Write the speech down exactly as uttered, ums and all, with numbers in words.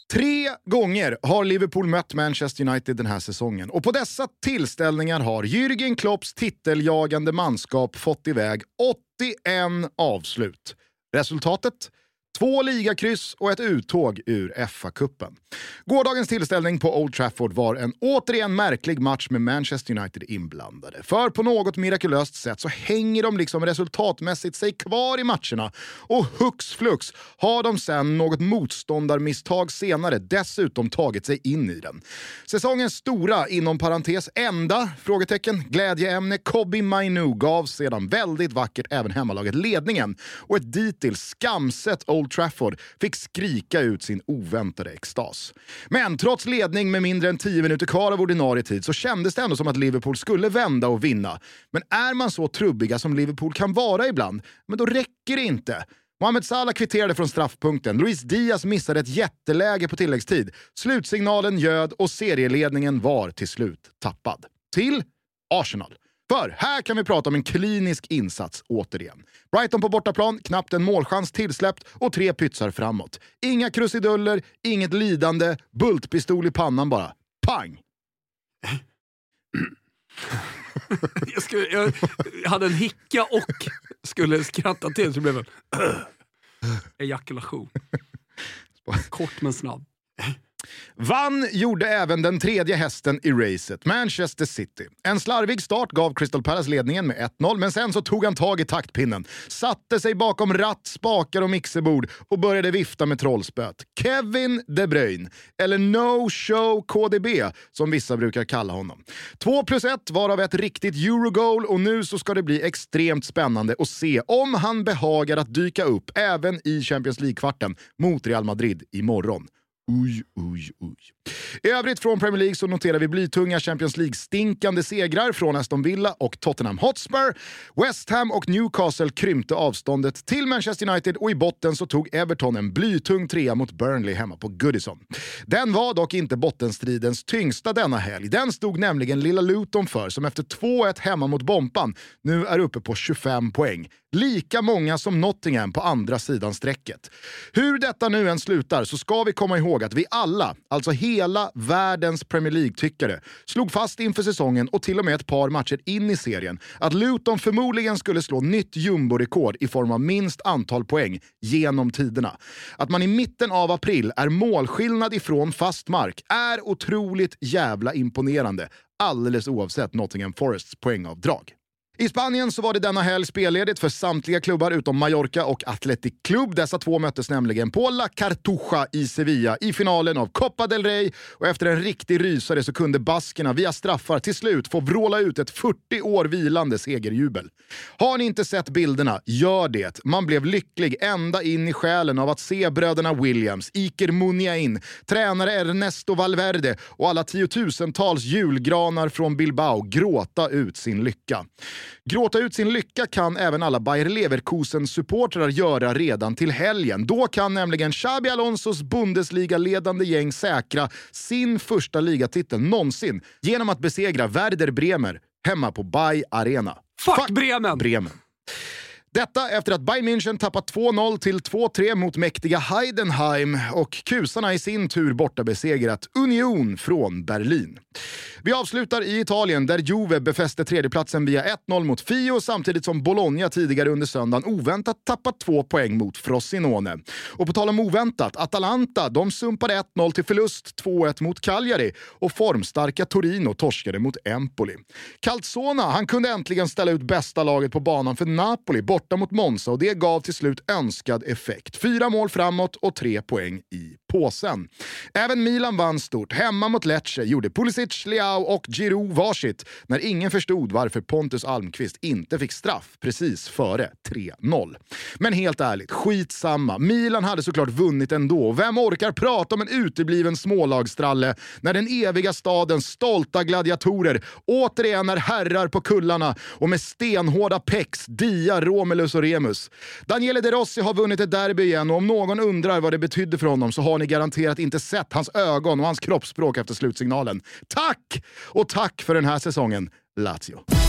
Tre gånger har Liverpool mött Manchester United den här säsongen. Och på dessa tillställningar har Jürgen Klopps titeljagande manskap fått iväg åttioen avslut. Resultatet? Två ligakryss och ett uttåg ur F A-cupen. Gårdagens tillställning på Old Trafford var en återigen märklig match med Manchester United inblandade. För på något mirakulöst sätt så hänger de liksom resultatmässigt sig kvar i matcherna. Och hux flux har de sen något motståndarmisstag senare dessutom tagit sig in i den. Säsongens stora, inom parentes, enda frågetecken, glädjeämne Kobbie Mainoo gav sedan väldigt vackert även hemmalaget ledningen. Och ett dittills skamset Old Trafford fick skrika ut sin oväntade extas. Men trots ledning med mindre än tio minuter kvar av ordinarie tid så kändes det ändå som att Liverpool skulle vända och vinna. Men är man så trubbiga som Liverpool kan vara ibland, men då räcker det inte. Mohamed Salah kvitterade från straffpunkten. Luis Diaz missade ett jätteläge på tilläggstid. Slutsignalen ljöd och serieledningen var till slut tappad. Till Arsenal. För här kan vi prata om en klinisk insats återigen. Brighton på bortaplan, knappt en målchans tillsläppt och tre pytsar framåt. Inga krusiduller, inget lidande, bultpistol i pannan bara. Pang! jag, skulle, jag hade en hicka och skulle skratta till så blev det ejakulation. Kort men snabb. Vann gjorde även den tredje hästen i racet, Manchester City. En slarvig start gav Crystal Palace ledningen med ett noll, men sen så tog han tag i taktpinnen, satte sig bakom ratt, spakar och mixerbord och började vifta med trollspöt. Kevin De Bruyne, eller No Show K D B som vissa brukar kalla honom. Två plus ett var av ett riktigt Eurogoal och nu så ska det bli extremt spännande att se om han behagar att dyka upp även i Champions League-kvarten mot Real Madrid imorgon. Uj, uj, uj. I övrigt från Premier League så noterar vi blytunga Champions League-stinkande segrar från Aston Villa och Tottenham Hotspur. West Ham och Newcastle krympte avståndet till Manchester United och i botten så tog Everton en blytung trea mot Burnley hemma på Goodison. Den var dock inte bottenstridens tyngsta denna helg. Den stod nämligen lilla Luton för, som efter två ett hemma mot Bompan nu är uppe på tjugofem poäng. Lika många som Nottingham på andra sidan strecket. Hur detta nu än slutar så ska vi komma ihåg att vi alla, alltså hela världens Premier League-tyckare, slog fast inför säsongen och till och med ett par matcher in i serien att Luton förmodligen skulle slå nytt jumbo-rekord i form av minst antal poäng genom tiderna. Att man i mitten av april är målskillnad ifrån fast mark är otroligt jävla imponerande, alldeles oavsett Nottingham Forests poängavdrag. I Spanien så var det denna helg spelledigt för samtliga klubbar utom Mallorca och Athletic Club. Dessa två möttes nämligen på La Cartuja i Sevilla i finalen av Copa del Rey och efter en riktig rysare så kunde baskerna via straffar till slut få vråla ut ett fyrtio år vilande segerjubel. Har ni inte sett bilderna? Gör det. Man blev lycklig ända in i själen av att se bröderna Williams, Iker Muniain, tränare Ernesto Valverde och alla tiotusentals julgranar från Bilbao gråta ut sin lycka. Gråta ut sin lycka kan även alla Bayer Leverkusen-supportrar göra redan till helgen. Då kan nämligen Xabi Alonsos Bundesliga-ledande gäng säkra sin första ligatitel någonsin genom att besegra Werder Bremer hemma på Bay Arena. Fuck, Fuck Bremen! Bremen! Detta efter att Bayern München tappat två noll till två tre mot mäktiga Heidenheim och kusarna i sin tur borta besegrat Union från Berlin. Vi avslutar i Italien där Juve befäste tredjeplatsen via ett noll mot Fio samtidigt som Bologna tidigare under söndagen oväntat tappat två poäng mot Frosinone. Och på tal om oväntat, Atalanta de sumpade ett noll till förlust två ett mot Cagliari och formstarka Torino torskade mot Empoli. Calzona han kunde äntligen ställa ut bästa laget på banan för Napoli borta mot Monza och det gav till slut önskad effekt. Fyra mål framåt och tre poäng i påsen. Även Milan vann stort. Hemma mot Lecce gjorde Pulisic, Leao och Giroud varsitt när ingen förstod varför Pontus Almqvist inte fick straff precis före tre noll. Men helt ärligt, skitsamma. Milan hade såklart vunnit ändå. Vem orkar prata om en utebliven smålagstralle när den eviga stadens stolta gladiatorer återigen är herrar på kullarna och med stenhårda pex, Dia, Romulus och Remus. Daniele De Rossi har vunnit ett derby igen och om någon undrar vad det betydde för honom så har ni garanterat inte sett hans ögon och hans kroppsspråk efter slutsignalen. Tack! Och tack för den här säsongen, Lazio.